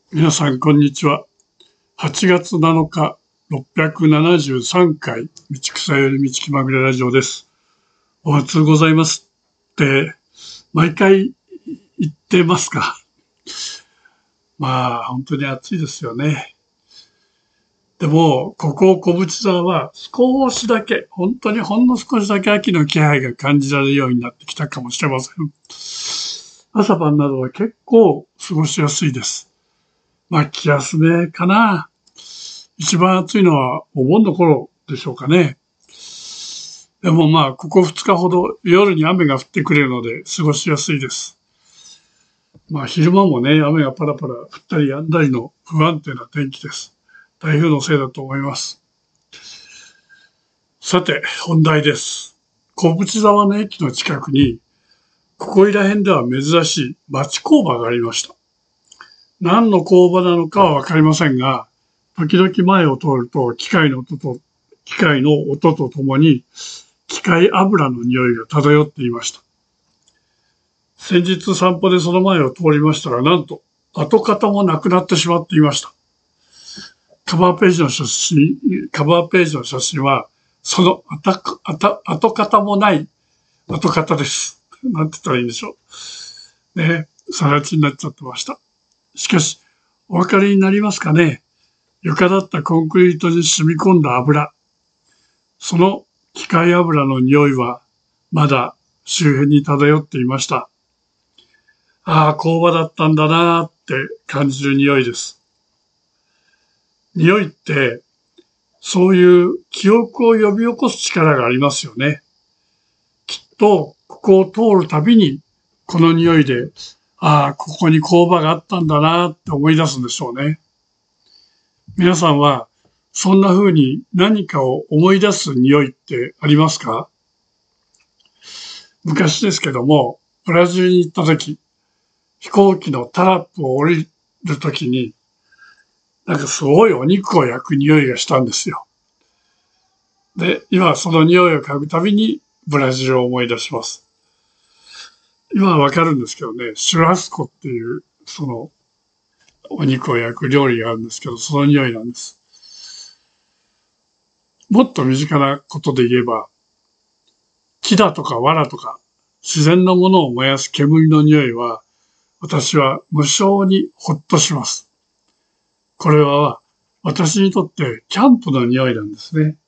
皆さん、こんにちは。8月7日、673回、道草より道気まぐれラジオです。お初ございますって、毎回言ってますか。まあ、本当に暑いですよね。でも、ここ小淵沢は少しだけ、本当にほんの少しだけ秋の気配が感じられるようになってきたかもしれません。朝晩などは結構過ごしやすいです。まあ、気休めかな。一番暑いのはお盆の頃でしょうかね。でもまあ、ここ2日ほど夜に雨が降ってくれるので過ごしやすいです。まあ、昼間もね、雨がパラパラ降ったり止んだりの不安定な天気です。台風のせいだと思います。さて、本題です。小淵沢の駅の近くに、ここいら辺では珍しい町工場がありました。何の工場なのかはわかりませんが、時々前を通ると機械の音とともに機械油の匂いが漂っていました。先日散歩でその前を通りましたら、なんと跡形もなくなってしまっていました。カバーページの写真は、その跡形もない跡形です。なんて言ったらいいんでしょう。ね、更地になっちゃってました。しかし、お分かりになりますかね。床だったコンクリートに染み込んだ油。その機械油の匂いはまだ周辺に漂っていました。ああ、工場だったんだなーって感じる匂いです。匂いってそういう記憶を呼び起こす力がありますよね。きっとここを通るたびにこの匂いで、ああ、ここに工場があったんだなーって思い出すんでしょうね。皆さんはそんな風に何かを思い出す匂いってありますか？昔ですけども、ブラジルに行った時、飛行機のタラップを降りる時に、なんかすごいお肉を焼く匂いがしたんですよ。で、今その匂いを嗅ぐたびにブラジルを思い出します。今はわかるんですけどね、シュラスコっていう、そのお肉を焼く料理があるんですけど、その匂いなんです。もっと身近なことで言えば、木だとか藁とか自然のものを燃やす煙の匂いは、私は無性にほっとします。これは私にとってキャンプの匂いなんですね。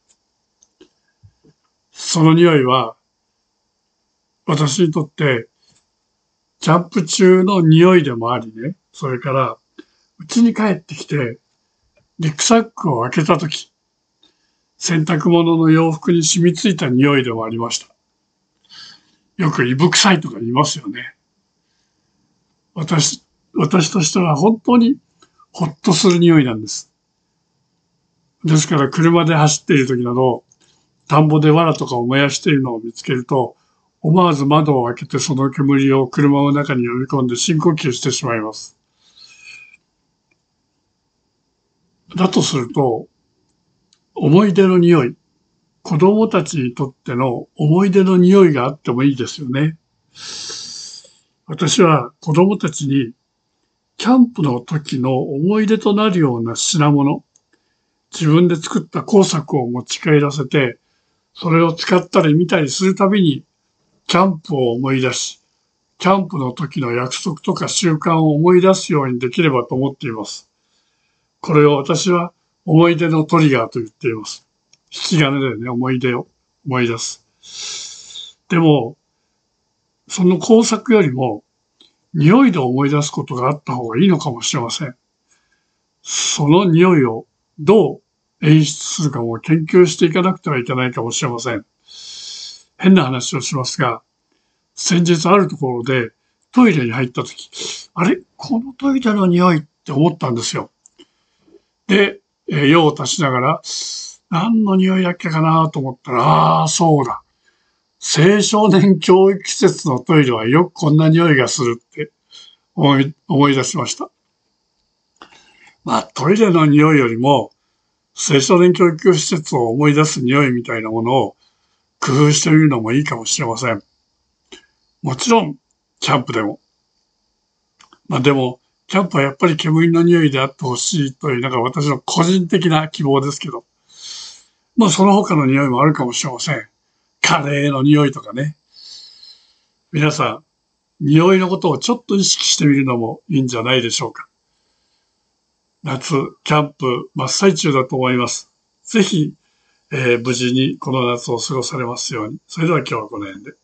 その匂いは私にとってキャンプ中の匂いでもありね、それから家に帰ってきてリュックサックを開けたとき、洗濯物の洋服に染みついた匂いでもありました。よくいぶ臭いとか言いますよね。私としては本当にほっとする匂いなんです。ですから車で走っている時など、田んぼで藁とかを燃やしているのを見つけると、思わず窓を開けてその煙を車の中に呼び込んで深呼吸してしまいます。だとすると、思い出の匂い、子供たちにとっての思い出の匂いがあってもいいですよね。私は子供たちにキャンプの時の思い出となるような品物、自分で作った工作を持ち帰らせて、それを使ったり見たりするたびに、キャンプを思い出し、キャンプの時の約束とか習慣を思い出すようにできればと思っています。これを私は思い出のトリガーと言っています。引き金だよね、思い出を思い出す。でも、その工作よりも、匂いで思い出すことがあった方がいいのかもしれません。その匂いをどう演出するかも研究していかなくてはいけないかもしれません。変な話をしますが、先日あるところでトイレに入った時、あれこのトイレの匂いって思ったんですよ。で、用を足しながら、何の匂いだっけかなと思ったら、ああ、そうだ。青少年教育施設のトイレはよくこんな匂いがするって思い出しました。まあ、トイレの匂いよりも、青少年教育施設を思い出す匂いみたいなものを工夫してみるのもいいかもしれません。もちろん、キャンプでも。まあでも、 キャンプはやっぱり煙の匂いであってほしいというのが私の個人的な希望ですけど、まあその他の匂いもあるかもしれません。カレーの匂いとかね。皆さん、匂いのことをちょっと意識してみるのもいいんじゃないでしょうか。夏、キャンプ真っ最中だと思います。ぜひ、無事にこの夏を過ごされますように。それでは今日はこの辺で。